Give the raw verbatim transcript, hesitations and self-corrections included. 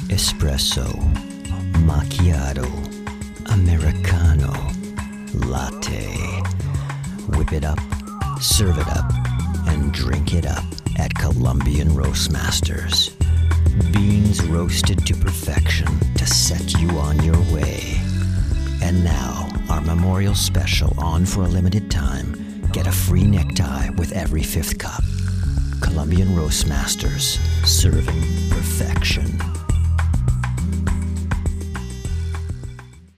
espresso, macchiato, americano, latte. Whip it up, serve it up, and drink it up at Colombian Roastmasters. Beans roasted to perfection to set you on your way. And now, our memorial special on for a limited time. Get a free necktie with every fifth cup. Colombian Roastmasters, serving perfection.